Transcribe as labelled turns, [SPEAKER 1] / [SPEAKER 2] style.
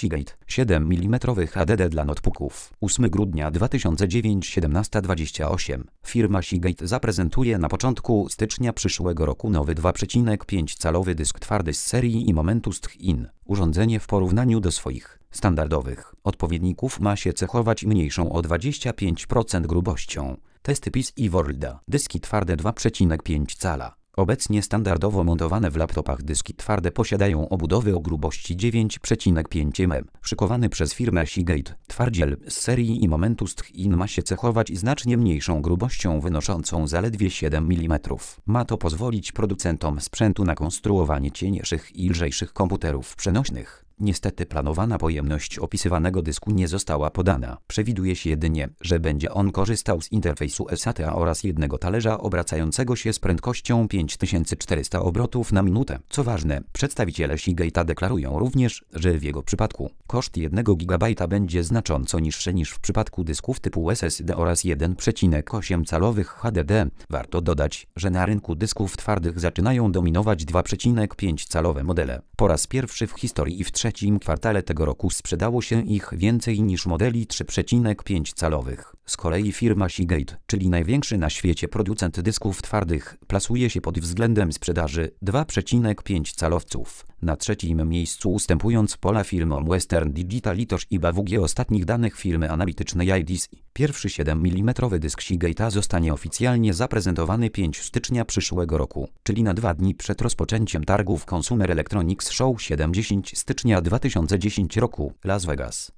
[SPEAKER 1] Seagate 7 mm HDD dla notebooków. 8 grudnia 2009 17:28. Firma Seagate zaprezentuje na początku stycznia przyszłego roku nowy 2,5-calowy dysk twardy z serii i Momentus ThiN. Urządzenie w porównaniu do swoich standardowych odpowiedników ma się cechować mniejszą o 25% grubością. Testy PIS i Worlda. Dyski twarde 2,5 cala. Obecnie standardowo montowane w laptopach dyski twarde posiadają obudowy o grubości 9,5 mm. Szykowany przez firmę Seagate twardziel z serii i Momentus ThiN ma się cechować znacznie mniejszą grubością wynoszącą zaledwie 7 mm. Ma to pozwolić producentom sprzętu na konstruowanie cieńszych i lżejszych komputerów przenośnych. Niestety planowana pojemność opisywanego dysku nie została podana. Przewiduje się jedynie, że będzie on korzystał z interfejsu SATA oraz jednego talerza obracającego się z prędkością 5400 obrotów na minutę. Co ważne, przedstawiciele Seagate'a deklarują również, że w jego przypadku koszt 1 GB będzie znacząco niższy niż w przypadku dysków typu SSD oraz 1,8-calowych HDD. Warto dodać, że na rynku dysków twardych zaczynają dominować 2,5-calowe modele. Po raz pierwszy w historii i w trzecim kwartale tego roku sprzedało się ich więcej niż modeli 3,5-calowych. Z kolei firma Seagate, czyli największy na świecie producent dysków twardych, plasuje się pod względem sprzedaży 2,5-calowców. Na trzecim miejscu ustępując pola firmom Western Digital i Toshiba i BWG ostatnich danych firmy analitycznej IDC. Pierwszy 7 mm dysk Seagate'a zostanie oficjalnie zaprezentowany 5 stycznia przyszłego roku, czyli na 2 dni przed rozpoczęciem targów Consumer Electronics Show 70 stycznia 2010 roku, Las Vegas.